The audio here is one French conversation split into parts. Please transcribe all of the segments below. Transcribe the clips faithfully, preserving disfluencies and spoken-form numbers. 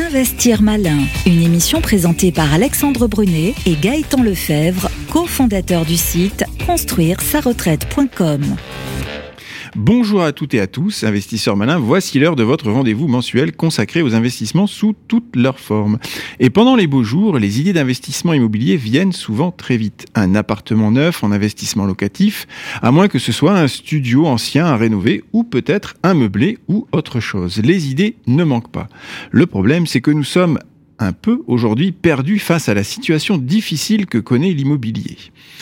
Investir malin, une émission présentée par Alexandre Brunet et Gaëtan Lefebvre, cofondateur du site construire sa retraite point com. Bonjour à toutes et à tous, investisseurs malins, voici l'heure de votre rendez-vous mensuel consacré aux investissements sous toutes leurs formes. Et pendant les beaux jours, les idées d'investissement immobilier viennent souvent très vite. Un appartement neuf en investissement locatif, à moins que ce soit un studio ancien à rénover ou peut-être un meublé ou autre chose. Les idées ne manquent pas. Le problème, c'est que nous sommes un peu aujourd'hui perdus face à la situation difficile que connaît l'immobilier.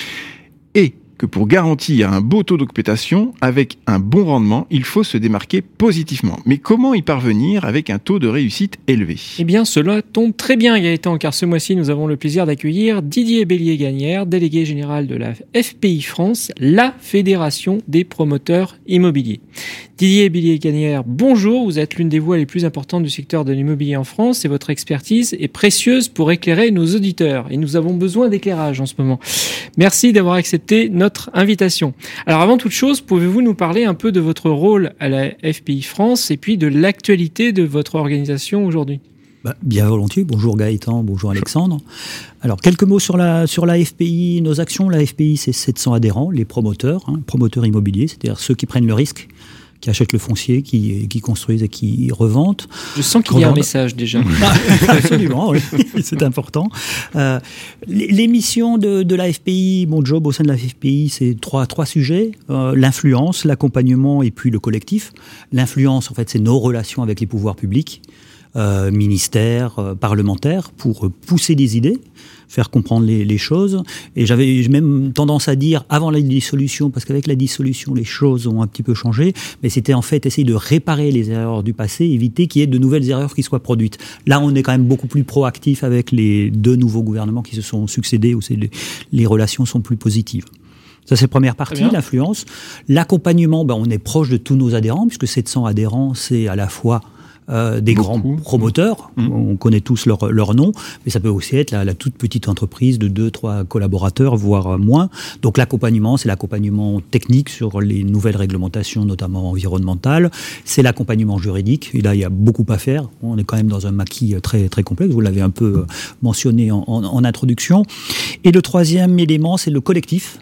Et que pour garantir un beau taux d'occupation avec un bon rendement, il faut se démarquer positivement. Mais comment y parvenir avec un taux de réussite élevé ? Eh bien, cela tombe très bien, Gaëtan, car ce mois-ci, nous avons le plaisir d'accueillir Didier Bellier-Gagnère, délégué général de la F P I France, la Fédération des promoteurs immobiliers. Didier Bellier-Gagnère, bonjour, vous êtes l'une des voix les plus importantes du secteur de l'immobilier en France et votre expertise est précieuse pour éclairer nos auditeurs. Et nous avons besoin d'éclairage en ce moment. Merci d'avoir accepté notre invitation. Alors avant toute chose, pouvez-vous nous parler un peu de votre rôle à la F P I France et puis de l'actualité de votre organisation aujourd'hui ? Bah, bien volontiers. Bonjour Gaëtan, bonjour Alexandre. Alors, quelques mots sur la, sur la F P I, nos actions. La F P I, c'est sept cents adhérents, les promoteurs, hein, promoteurs immobiliers, c'est-à-dire ceux qui prennent le risque, qui achètent le foncier, qui, qui construisent et qui revendent. Je sens qu'il y a un message déjà. Absolument, oui, c'est important. Euh, les missions de, de la F P I, mon job au sein de la F P I, c'est trois, trois sujets. Euh, l'influence, l'accompagnement et puis le collectif. L'influence, en fait, c'est nos relations avec les pouvoirs publics. Euh, ministères, euh, parlementaires, pour pousser des idées, faire comprendre les, les choses. Et j'avais même tendance à dire, avant la dissolution, parce qu'avec la dissolution, les choses ont un petit peu changé, mais c'était en fait essayer de réparer les erreurs du passé, éviter qu'il y ait de nouvelles erreurs qui soient produites. Là, on est quand même beaucoup plus proactif avec les deux nouveaux gouvernements qui se sont succédés, où c'est les, les relations sont plus positives. Ça, c'est la première partie, l'influence. L'accompagnement, ben, on est proche de tous nos adhérents, puisque sept cents adhérents, c'est à la fois Euh, des Beaucoup. grands promoteurs, mmh. on connaît tous leur, leur nom, mais ça peut aussi être la, la toute petite entreprise de deux, trois collaborateurs, voire moins. Donc l'accompagnement, c'est l'accompagnement technique sur les nouvelles réglementations, notamment environnementales, c'est l'accompagnement juridique, et là il y a beaucoup à faire, on est quand même dans un maquis très, très complexe, vous l'avez un peu mentionné en, en, en introduction. Et le troisième élément, c'est le collectif.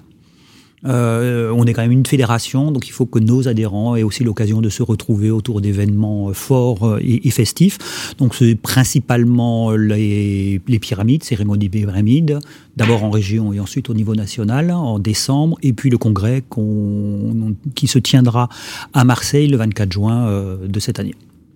Euh, on est quand même une fédération, donc il faut que nos adhérents aient aussi l'occasion de se retrouver autour d'événements forts et, et festifs. Donc c'est principalement les, les pyramides, cérémonies pyramides, d'abord en région et ensuite au niveau national, en décembre, et puis le congrès qu'on, qui se tiendra à Marseille le vingt-quatre juin euh, de cette année.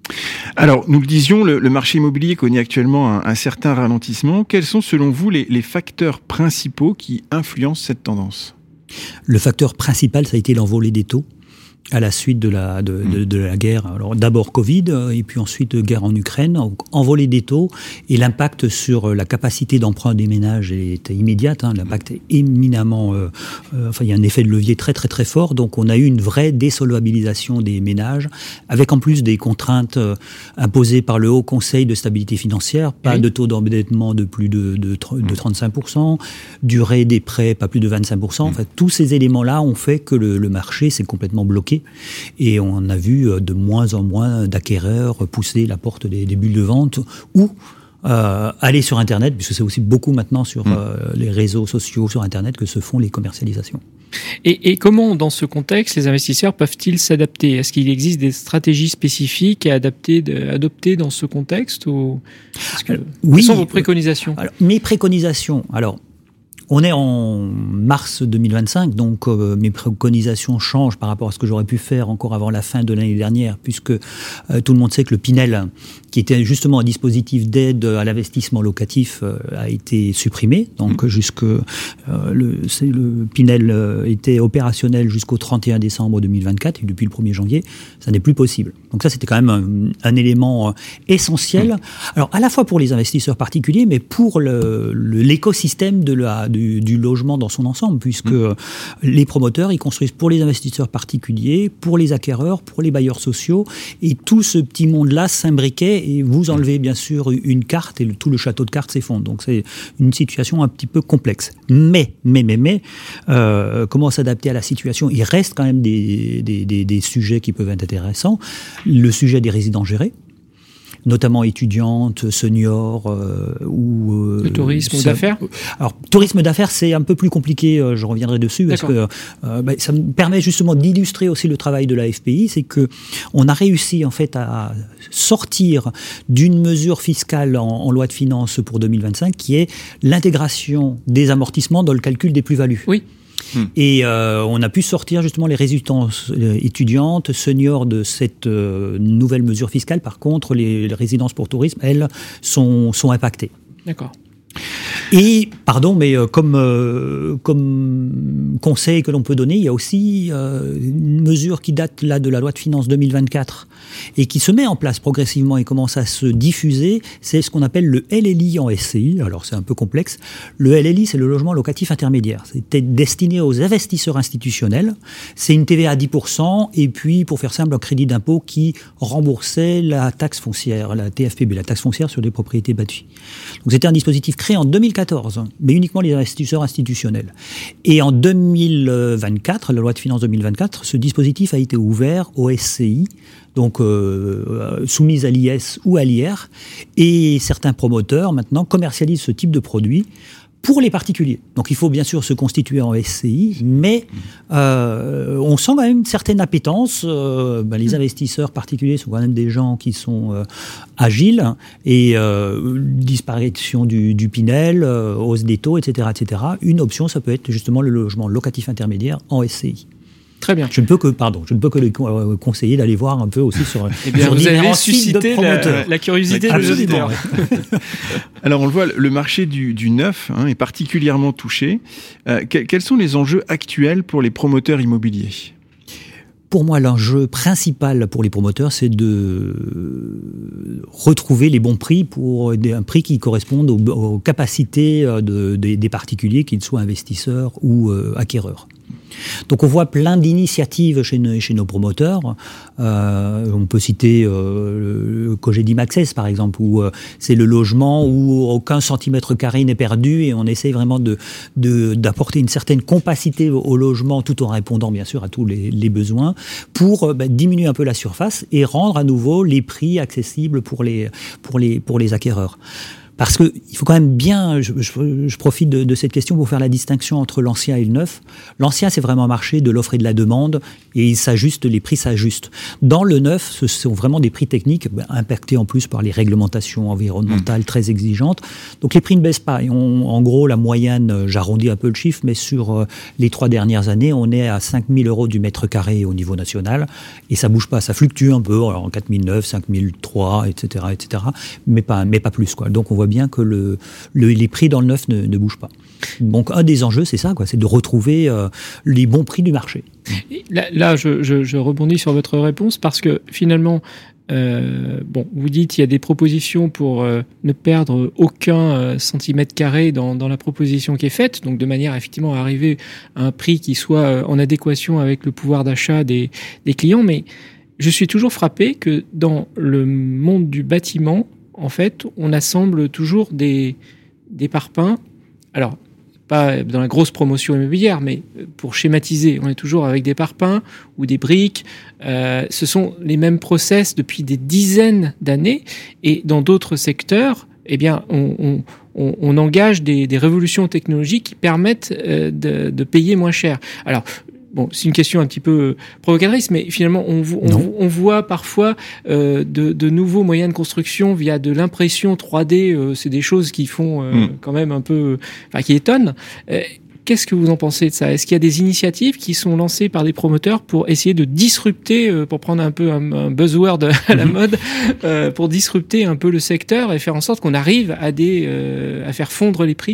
Alors, nous le disions, le, le marché immobilier connaît actuellement un, un certain ralentissement. Quels sont selon vous les, les facteurs principaux qui influencent cette tendance ? Le facteur principal, ça a été l'envolée des taux à la suite de la, de, de, de la guerre. Alors d'abord Covid, et puis ensuite guerre en Ukraine, envolée des taux, et l'impact sur la capacité d'emprunt des ménages est immédiat, hein, l'impact est éminemment... Euh, euh, enfin, il y a un effet de levier très très très fort, donc on a eu une vraie désolvabilisation des ménages, avec en plus des contraintes euh, imposées par le Haut Conseil de stabilité financière, pas oui. de taux d'endettement de plus de, de, de trente-cinq pour cent, durée des prêts pas plus de vingt-cinq pour cent, enfin, tous ces éléments-là ont fait que le, le marché s'est complètement bloqué. Et on a vu de moins en moins d'acquéreurs pousser la porte des, des bulles de vente ou euh, aller sur Internet, puisque c'est aussi beaucoup maintenant sur mmh. euh, les réseaux sociaux, sur Internet, que se font les commercialisations. Et, et comment, dans ce contexte, les investisseurs peuvent-ils s'adapter ? Est-ce qu'il existe des stratégies spécifiques à adapter, de, adopter dans ce contexte ou... que, alors, oui, quelles sont vos préconisations ? alors, Mes préconisations, alors... On est en mars deux mille vingt-cinq, donc euh, mes préconisations changent par rapport à ce que j'aurais pu faire encore avant la fin de l'année dernière, puisque euh, tout le monde sait que le Pinel, qui était justement un dispositif d'aide à l'investissement locatif, euh, a été supprimé. Donc, mmh. jusque euh, le, c'est, le Pinel euh, était opérationnel jusqu'au trente et un décembre deux mille vingt-quatre, et depuis le premier janvier, ça n'est plus possible. Donc ça, c'était quand même un, un élément euh, essentiel. Mmh. Alors, à la fois pour les investisseurs particuliers, mais pour le, le, l'écosystème de la... De Du, du logement dans son ensemble, puisque mmh. les promoteurs, ils construisent pour les investisseurs particuliers, pour les acquéreurs, pour les bailleurs sociaux, et tout ce petit monde-là s'imbriquait, et vous enlevez bien sûr une carte, et le, tout le château de cartes s'effondre. Donc c'est une situation un petit peu complexe. Mais, mais, mais, mais, euh, comment s'adapter à la situation ? Il reste quand même des, des, des, des sujets qui peuvent être intéressants. Le sujet des résidences gérées. notamment étudiantes, seniors euh, ou... Euh, le tourisme ou d'affaires. Alors, tourisme d'affaires, c'est un peu plus compliqué, euh, je reviendrai dessus, parce D'accord. que euh, bah, ça me permet justement d'illustrer aussi le travail de la F P I, c'est qu'on a réussi en fait à sortir d'une mesure fiscale en, en loi de finances pour deux mille vingt-cinq, qui est l'intégration des amortissements dans le calcul des plus-values. Oui. Et euh, on a pu sortir justement les résidences euh, étudiantes, seniors de cette euh, nouvelle mesure fiscale. Par contre, les, les résidences pour tourisme, elles, sont, sont impactées. D'accord. Et, pardon, mais euh, comme, euh, comme conseil que l'on peut donner, il y a aussi euh, une mesure qui date là de la loi de finances deux mille vingt-quatre et qui se met en place progressivement et commence à se diffuser, c'est ce qu'on appelle le L L I en S C I. Alors c'est un peu complexe. Le L L I, c'est le logement locatif intermédiaire. C'était destiné aux investisseurs institutionnels. C'est une T V A à dix pour cent et puis, pour faire simple, un crédit d'impôt qui remboursait la taxe foncière, la T F P B, la taxe foncière sur les propriétés bâties. Donc c'était un dispositif créé en deux mille quatorze, mais uniquement les investisseurs institutionnels. Et en deux mille vingt-quatre, la loi de finances deux mille vingt-quatre, ce dispositif a été ouvert aux S C I, donc euh, soumises à l'I S ou à l'I R, et certains promoteurs maintenant commercialisent ce type de produit pour les particuliers. Donc il faut bien sûr se constituer en S C I, mais euh, on sent quand même une certaine appétence. Euh, ben, les investisseurs particuliers sont quand même des gens qui sont euh, agiles, et euh, disparition du, du Pinel, euh, hausse des taux, et cetera, et cetera. Une option, ça peut être justement le logement locatif intermédiaire en S C I. Très bien. Je ne peux que, pardon, je ne peux que le conseiller d'aller voir un peu aussi sur. Eh bien, sur vous avez suscité la, la curiosité de nos auditeurs. Alors, on le voit, le marché du, du neuf hein, est particulièrement touché. Euh, que, quels sont les enjeux actuels pour les promoteurs immobiliers ? Pour moi, l'enjeu principal pour les promoteurs, c'est de retrouver les bons prix pour des, un prix qui corresponde aux, aux capacités de, de, des particuliers, qu'ils soient investisseurs ou euh, acquéreurs. Donc on voit plein d'initiatives chez nos, chez nos promoteurs. Euh, on peut citer euh, le Cogedim Access par exemple, où euh, c'est le logement où aucun centimètre carré n'est perdu et on essaie vraiment de, de, d'apporter une certaine compacité au, au logement tout en répondant bien sûr à tous les, les besoins pour euh, bah, diminuer un peu la surface et rendre à nouveau les prix accessibles pour les, pour les, pour les acquéreurs. Parce que il faut quand même bien, je, je, je profite de, de cette question pour faire la distinction entre l'ancien et le neuf. L'ancien, c'est vraiment un marché de l'offre et de la demande, et il s'ajuste, les prix s'ajustent. Dans le neuf, ce sont vraiment des prix techniques, ben, impactés en plus par les réglementations environnementales mmh. très exigeantes. Donc les prix ne baissent pas. Et on, en gros, la moyenne, j'arrondis un peu le chiffre, mais sur euh, les trois dernières années, on est à cinq mille euros du mètre carré au niveau national, et ça bouge pas, ça fluctue un peu, alors quatre mille neuf, cinq mille trois, et cetera, et cetera, mais pas, mais pas plus, quoi. Donc on voit bien que le, le, les prix dans le neuf ne, ne bougent pas. Donc un des enjeux, c'est ça, quoi, c'est de retrouver euh, les bons prix du marché. Là, là je, je, je rebondis sur votre réponse parce que finalement, euh, bon, vous dites qu'il y a des propositions pour euh, ne perdre aucun euh, centimètre carré dans, dans la proposition qui est faite, donc de manière effectivement à arriver à un prix qui soit euh, en adéquation avec le pouvoir d'achat des, des clients. Mais je suis toujours frappé que dans le monde du bâtiment, en fait, on assemble toujours des, des parpaings. Alors, pas dans la grosse promotion immobilière, mais pour schématiser, on est toujours avec des parpaings ou des briques. Euh, ce sont les mêmes process depuis des dizaines d'années. Et dans d'autres secteurs, eh bien, on, on, on, on engage des, des révolutions technologiques qui permettent euh, de, de payer moins cher. Alors, bon, c'est une question un petit peu provocatrice, mais finalement, on, on, on voit parfois euh, de, de nouveaux moyens de construction via de l'impression trois D. Euh, c'est des choses qui font euh, mm. quand même un peu, enfin, qui étonnent. Euh, Qu'est-ce que vous en pensez de ça ? Est-ce qu'il y a des initiatives qui sont lancées par des promoteurs pour essayer de disrupter, euh, pour prendre un peu un, un buzzword à la mode, euh, pour disrupter un peu le secteur et faire en sorte qu'on arrive à des, euh, à faire fondre les prix ?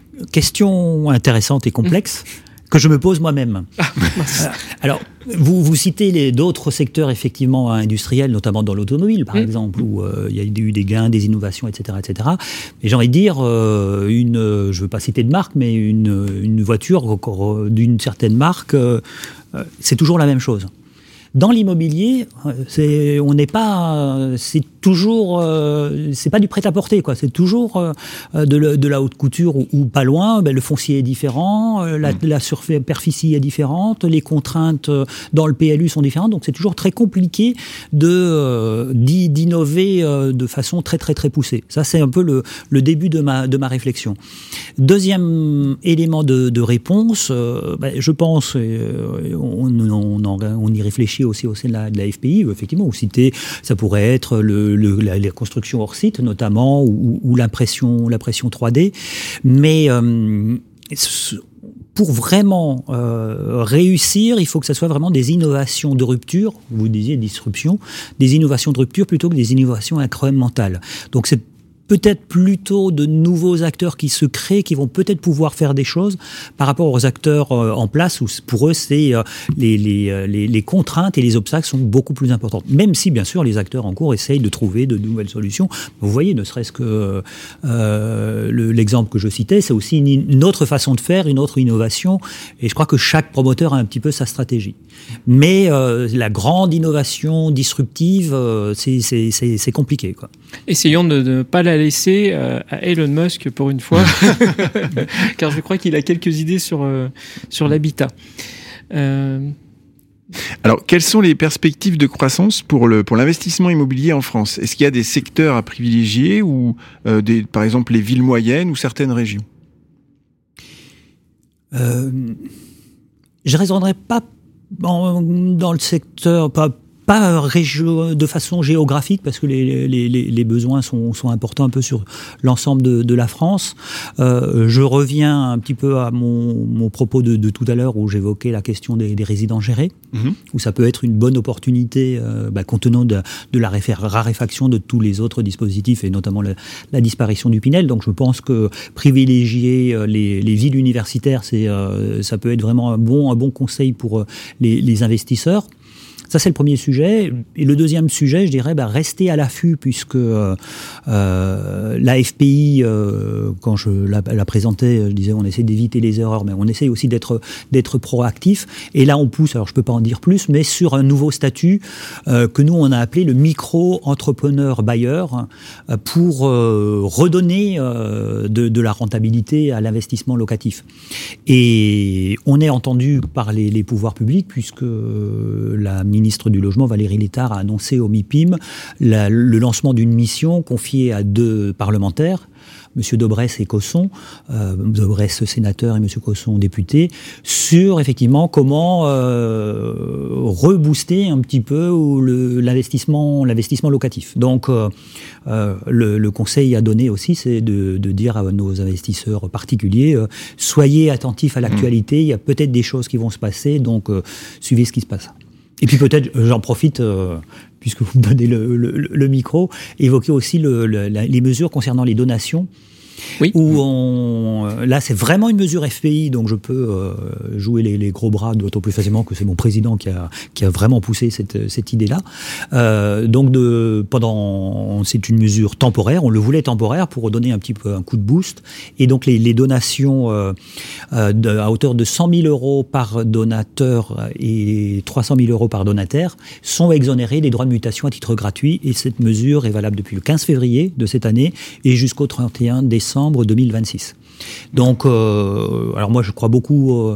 Question intéressante et complexe. Mm. que je me pose moi-même. Ah, alors, vous, vous citez les, d'autres secteurs effectivement industriels, notamment dans l'automobile, par mmh. exemple, où euh, il y a eu des gains, des innovations, et cetera, et cetera. Mais j'ai envie de dire, euh, une, je ne veux pas citer de marque, mais une, une voiture d'une certaine marque, euh, c'est toujours la même chose. Dans l'immobilier, c'est, on n'est pas, c'est toujours, euh, c'est pas du prêt-à-porter, quoi. C'est toujours euh, de, de la haute couture ou, ou pas loin. Ben, le foncier est différent, euh, la, mmh. la superficie est différente, les contraintes euh, dans le P L U sont différentes. Donc c'est toujours très compliqué de euh, d'innover euh, de façon très très très poussée. Ça c'est un peu le, le début de ma de ma réflexion. Deuxième élément de, de réponse, euh, ben, je pense, euh, on, on, on, on y réfléchit aussi au sein de la, de la F P I. Effectivement, vous citez, ça pourrait être le, le, la, la construction hors site notamment, ou, ou l'impression, l'impression trois D. Mais euh, pour vraiment euh, réussir, il faut que ça soit vraiment des innovations de rupture. Vous disiez disruption, des innovations de rupture plutôt que des innovations incrémentales. Donc c'est peut-être plutôt de nouveaux acteurs qui se créent, qui vont peut-être pouvoir faire des choses par rapport aux acteurs euh, en place, où pour eux, c'est euh, les, les, les, les contraintes et les obstacles sont beaucoup plus importantes. Même si, bien sûr, les acteurs en cours essayent de trouver de nouvelles solutions. Vous voyez, ne serait-ce que euh, le, l'exemple que je citais, c'est aussi une, une autre façon de faire, une autre innovation. Et je crois que chaque promoteur a un petit peu sa stratégie. Mais euh, la grande innovation disruptive, euh, c'est, c'est, c'est, c'est compliqué, quoi. Essayons de ne pas la laisser euh, à Elon Musk pour une fois, car je crois qu'il a quelques idées sur, euh, sur l'habitat. Euh... Alors, quelles sont les perspectives de croissance pour, le, pour l'investissement immobilier en France ? Est-ce qu'il y a des secteurs à privilégier, ou euh, des, par exemple les villes moyennes ou certaines régions ? euh, Je ne raisonnerai pas dans, dans le secteur... Pas, Pas régio- de façon géographique, parce que les, les, les, les besoins sont, sont importants un peu sur l'ensemble de, de la France. Euh, je reviens un petit peu à mon, mon propos de, de tout à l'heure, où j'évoquais la question des, des résidents gérés, mmh. où ça peut être une bonne opportunité, euh, bah, compte tenu de, de la réfé- raréfaction de tous les autres dispositifs, et notamment la, la disparition du Pinel. Donc je pense que privilégier les, les villes universitaires, c'est, euh, ça peut être vraiment un bon, un bon conseil pour les, les investisseurs. Ça, c'est le premier sujet. Et le deuxième sujet, je dirais, bah, rester à l'affût, puisque euh, euh, la F P I, euh, quand je la, la présentais, je disais on essaie d'éviter les erreurs, mais on essaie aussi d'être, d'être proactif. Et là, on pousse, alors je ne peux pas en dire plus, mais sur un nouveau statut euh, que nous, on a appelé le micro-entrepreneur-bailleur, euh, pour euh, redonner euh, de, de la rentabilité à l'investissement locatif. Et on est entendu par les, les pouvoirs publics, puisque euh, la ministre du Logement, Valérie Létard, a annoncé au MIPIM la, le lancement d'une mission confiée à deux parlementaires, M. Daubresse et Cosson, euh, Daubresse sénateur et M. Cosson député, sur effectivement comment euh, rebooster un petit peu le, l'investissement, l'investissement locatif. Donc euh, euh, le, le conseil à donner aussi, c'est de, de dire à nos investisseurs particuliers, euh, soyez attentifs à l'actualité, il y a peut-être des choses qui vont se passer, donc euh, suivez ce qui se passe. Et puis peut-être, j'en profite, euh, puisque vous me donnez le, le, le micro, évoquer aussi le, le, la, les mesures concernant les donations. Oui. Où on, là, c'est vraiment une mesure F P I, donc je peux euh, jouer les, les gros bras d'autant plus facilement que c'est mon président qui a, qui a vraiment poussé cette, cette idée-là. Euh, donc, de, pendant, c'est une mesure temporaire. On le voulait temporaire pour donner un petit peu un coup de boost. Et donc, les, les donations euh, euh, de, à hauteur de cent mille euros par donateur et trois cent mille euros par donataire sont exonérées des droits de mutation à titre gratuit. Et cette mesure est valable depuis le quinze février de cette année et jusqu'au trente et un décembre deux mille vingt-six. Donc, euh, alors moi je crois beaucoup euh,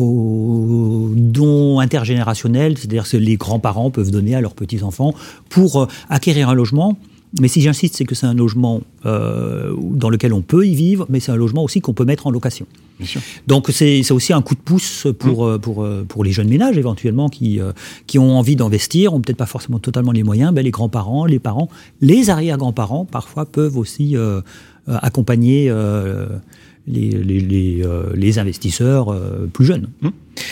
aux dons intergénérationnels, c'est-à-dire que les grands-parents peuvent donner à leurs petits-enfants pour euh, acquérir un logement. Mais si j'insiste, c'est que c'est un logement euh, dans lequel on peut y vivre, mais c'est un logement aussi qu'on peut mettre en location. Bien sûr. Donc c'est, c'est aussi un coup de pouce pour, mmh. pour, pour les jeunes ménages éventuellement qui, qui ont envie d'investir, ont peut-être pas forcément totalement les moyens. Ben, les grands-parents, les parents, les arrière-grands-parents parfois peuvent aussi euh, accompagner euh, les, les, les, euh, les investisseurs euh, plus jeunes. Mmh.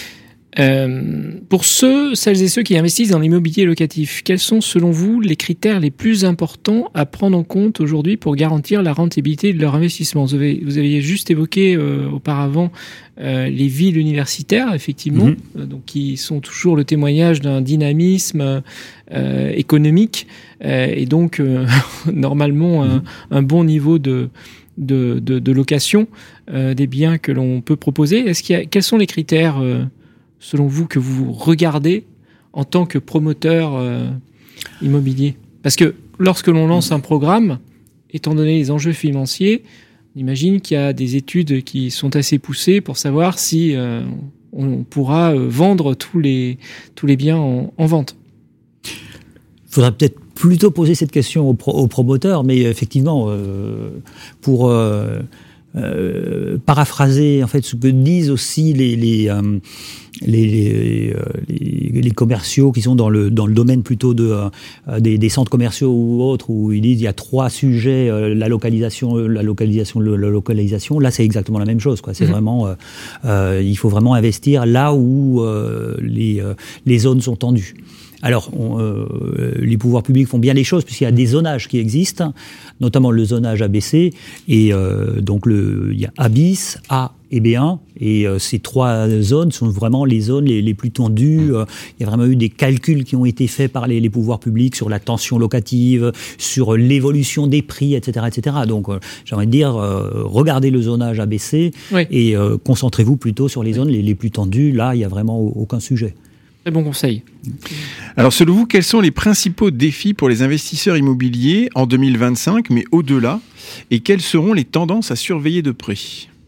Euh, pour ceux, celles et ceux qui investissent dans l'immobilier locatif, quels sont selon vous les critères les plus importants à prendre en compte aujourd'hui pour garantir la rentabilité de leur investissement ? Vous avez, vous aviez juste évoqué euh, auparavant euh, les villes universitaires, effectivement, mmh. euh, donc qui sont toujours le témoignage d'un dynamisme euh, économique euh, et donc euh, normalement mmh. un, un bon niveau de de, de, de location euh, des biens que l'on peut proposer. Est-ce qu'il y a, quels sont les critères euh, selon vous, que vous regardez en tant que promoteur euh, immobilier? Parce que lorsque l'on lance un programme, étant donné les enjeux financiers, on imagine qu'il y a des études qui sont assez poussées pour savoir si euh, on pourra euh, vendre tous les, tous les biens en, en vente. Il faudrait peut-être plutôt poser cette question aux, pro- aux promoteurs, mais effectivement, euh, pour euh, euh, paraphraser en fait ce que disent aussi les les, euh, les, les, les, les commerciaux qui sont dans le dans le domaine plutôt de euh, des, des centres commerciaux ou autres, où ils disent il y a trois sujets, euh, la localisation, la localisation, le, la localisation. Là, c'est exactement la même chose, quoi. C'est mmh. vraiment, euh, euh, il faut vraiment investir là où euh, les euh, les zones sont tendues. Alors, on, euh, les pouvoirs publics font bien les choses puisqu'il y a des zonages qui existent, notamment le zonage A B C, et euh, donc le, il y a A bis, A et B un, et euh, ces trois zones sont vraiment les zones les, les plus tendues. Euh, il y a vraiment eu des calculs qui ont été faits par les, les pouvoirs publics sur la tension locative, sur l'évolution des prix, et cetera, et cetera. Donc, euh, j'ai envie de dire, euh, regardez le zonage A B C oui. et euh, concentrez-vous plutôt sur les zones les, les plus tendues. Là, il n'y a vraiment aucun sujet. Très bon conseil. Alors, selon vous, quels sont les principaux défis pour les investisseurs immobiliers en deux mille vingt-cinq, mais au-delà, et quelles seront les tendances à surveiller de près ?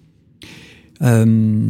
euh,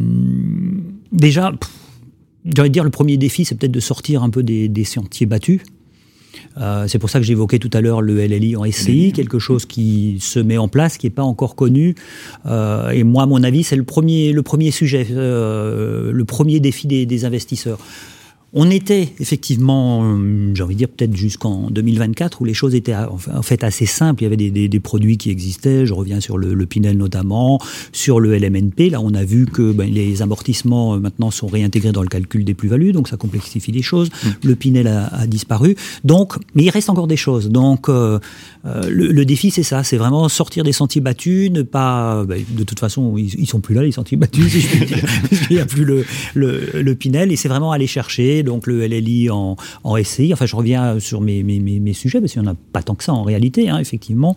Déjà, pff, j'ai envie de dire, le premier défi, c'est peut-être de sortir un peu des, des sentiers battus. Euh, c'est pour ça que j'évoquais tout à l'heure le L L I en S C I, quelque chose qui se met en place, qui n'est pas encore connu. Euh, et moi, à mon avis, c'est le premier, le premier sujet, euh, le premier défi des, des investisseurs. On était effectivement, euh, j'ai envie de dire peut-être jusqu'en deux mille vingt-quatre, où les choses étaient en fait assez simples. Il y avait des, des, des produits qui existaient. Je reviens sur le, le Pinel notamment, sur le L M N P. Là, on a vu que ben, les amortissements euh, maintenant sont réintégrés dans le calcul des plus-values, donc ça complexifie les choses. Mmh. Le Pinel a, a disparu. Donc, mais il reste encore des choses. Donc, euh, euh, le, le défi, c'est ça, c'est vraiment sortir des sentiers battus, ne pas. Ben, de toute façon, ils, ils sont plus là les sentiers battus, si je puis dire, parce qu'il n'y a plus le, le, le Pinel, et c'est vraiment aller chercher. Donc le L L I en, en S C I, enfin je reviens sur mes, mes, mes sujets, parce qu'il n'y en a pas tant que ça en réalité, hein, effectivement.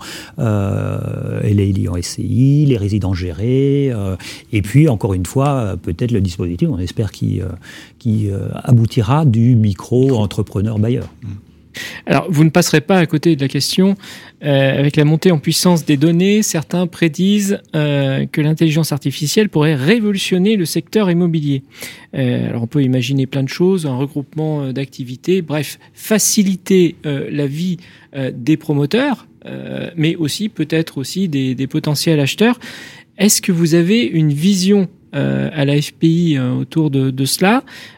Euh, L L I en S C I, les résidences gérées, euh, et puis encore une fois, peut-être le dispositif, on espère qu'il euh, qui, euh, aboutira du micro-entrepreneur-bailleur. Alors, vous ne passerez pas à côté de la question. Euh, avec la montée en puissance des données, certains prédisent euh, que l'intelligence artificielle pourrait révolutionner le secteur immobilier. Euh, alors, on peut imaginer plein de choses, un regroupement d'activités, bref, faciliter euh, la vie euh, des promoteurs, euh, mais aussi peut-être aussi des, des potentiels acheteurs. Est-ce que vous avez une vision Euh, à la F P I euh, autour de, de cela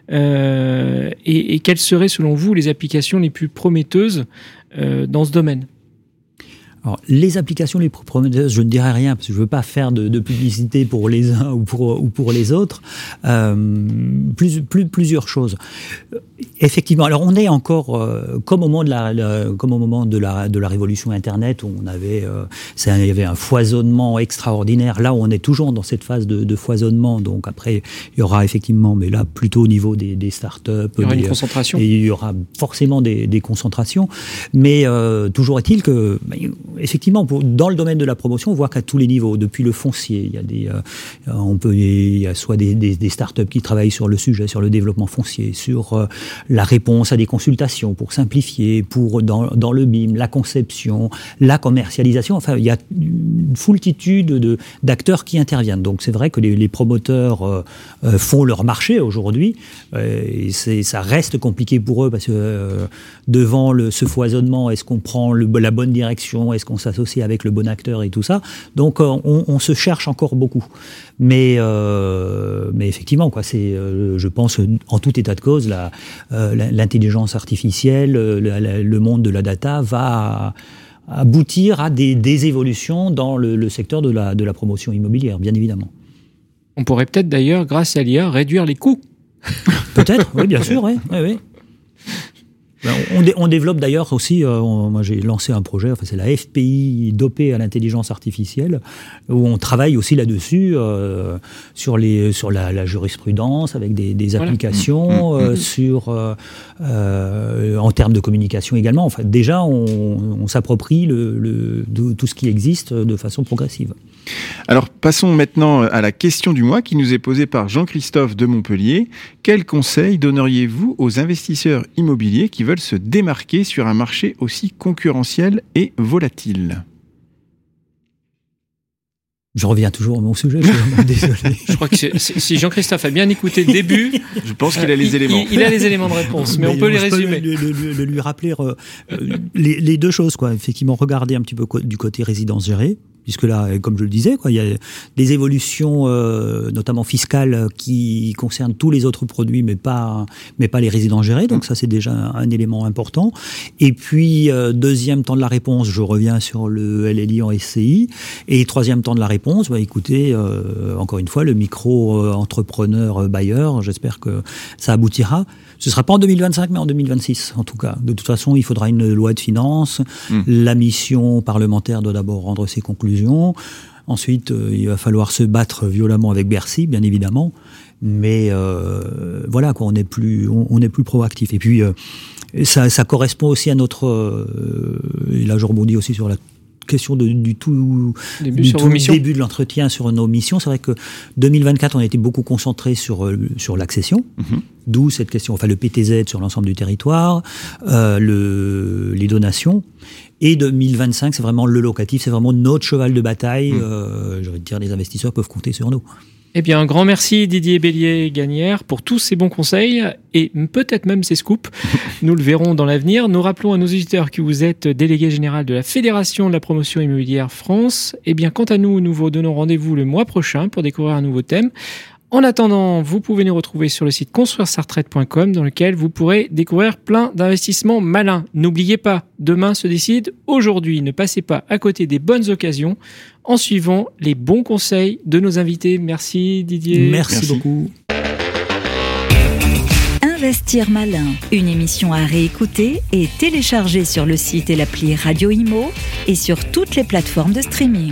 euh, et, et quelles seraient selon vous les applications les plus prometteuses euh, dans ce domaine ? Alors, les applications les plus prometteuses, je ne dirais rien parce que je ne veux pas faire de, de publicité pour les uns ou pour, ou pour les autres. Euh, plus, plus, plusieurs choses. Effectivement, alors on est encore euh, comme au moment de la, la comme au moment de la de la révolution Internet où on avait euh, ça, il y avait un foisonnement extraordinaire. Là, on est toujours dans cette phase de, de foisonnement. Donc après, il y aura effectivement, mais là plutôt au niveau des, des startups, il y aura des, une concentration. Et il y aura forcément des, des concentrations. Mais euh, toujours est-il que effectivement, pour, dans le domaine de la promotion, on voit qu'à tous les niveaux, depuis le foncier, il y a des euh, on peut il y a soit des, des, des startups qui travaillent sur le sujet, sur le développement foncier, sur euh, la réponse à des consultations pour simplifier, pour dans, dans le B I M, la conception, la commercialisation. Enfin, il y a une foultitude de, d'acteurs qui interviennent. Donc, c'est vrai que les, les promoteurs euh, euh, font leur marché aujourd'hui. Euh, et c'est, ça reste compliqué pour eux parce que euh, devant le, ce foisonnement, est-ce qu'on prend le, la bonne direction, est-ce qu'on s'associe avec le bon acteur et tout ça. Donc, euh, on, on se cherche encore beaucoup. Mais, euh, mais effectivement, quoi, c'est, euh, je pense, en tout état de cause, la, euh, l'intelligence artificielle, le, le monde de la data va aboutir à des, des évolutions dans le, le secteur de la, de la promotion immobilière, bien évidemment. On pourrait peut-être d'ailleurs, grâce à l'I A, réduire les coûts. Peut-être, oui, bien sûr, oui, oui, oui. On, dé, on développe d'ailleurs aussi, euh, on, moi j'ai lancé un projet, enfin c'est la F P I dopée à l'intelligence artificielle, où on travaille aussi là-dessus, euh, sur, les, sur la, la jurisprudence, avec des, des applications, voilà. euh, mmh. sur, euh, euh, en termes de communication également. Enfin, déjà, on, on s'approprie le, le, de, tout ce qui existe de façon progressive. Alors passons maintenant à la question du mois qui nous est posée par Jean-Christophe de Montpellier. Quels conseils donneriez-vous aux investisseurs immobiliers qui veulent se démarquer sur un marché aussi concurrentiel et volatile ? Je reviens toujours à mon sujet, je suis vraiment désolé. Je crois que c'est, c'est, si Jean-Christophe a bien écouté le début, je pense qu'il a les il, éléments. Il, il a les éléments de réponse, mais, mais on peut les résumer. Je peux le, le, le, lui rappeler euh, les, les deux choses, quoi. Effectivement, regarder un petit peu du côté résidence gérée, puisque là, comme je le disais, quoi, il y a des évolutions, euh, notamment fiscales, qui concernent tous les autres produits, mais pas, mais pas les résidences gérées. Donc ça, c'est déjà un, un élément important. Et puis, euh, deuxième temps de la réponse, je reviens sur le L L I en S C I. Et troisième temps de la réponse, bah, écoutez, euh, encore une fois, le micro-entrepreneur-bailleur, j'espère que ça aboutira. Ce ne sera pas en deux mille vingt-cinq, mais en deux mille vingt-six, en tout cas. De toute façon, il faudra une loi de finances. Mmh. La mission parlementaire doit d'abord rendre ses conclusions. Ensuite, euh, il va falloir se battre violemment avec Bercy, bien évidemment. Mais euh, voilà, quoi, on est plus, on, on est plus proactif. Et puis, euh, ça, ça correspond aussi à notre... Euh, et là, je rebondis aussi sur la question de, du tout, début, du sur tout vos missions. début de l'entretien sur nos missions. C'est vrai que deux mille vingt-quatre, on a été beaucoup concentré sur, sur l'accession, mm-hmm. d'où cette question, enfin le P T Z sur l'ensemble du territoire, euh, le, les donations. Et deux mille vingt-cinq, c'est vraiment le locatif, c'est vraiment notre cheval de bataille. Mm. Euh, je veux dire, les investisseurs peuvent compter sur nous. Eh bien, un grand merci Didier Bellier-Gagnère pour tous ces bons conseils et peut-être même ces scoops. Nous le verrons dans l'avenir. Nous rappelons à nos auditeurs que vous êtes délégué général de la Fédération de la promotion immobilière France. Eh bien, quant à nous, nous vous donnons rendez-vous le mois prochain pour découvrir un nouveau thème. En attendant, vous pouvez nous retrouver sur le site construire sa retraite point com dans lequel vous pourrez découvrir plein d'investissements malins. N'oubliez pas, demain se décide aujourd'hui. Ne passez pas à côté des bonnes occasions en suivant les bons conseils de nos invités. Merci Didier. Merci, Merci. beaucoup. Investir malin, une émission à réécouter et télécharger sur le site et l'appli Radio Imo et sur toutes les plateformes de streaming.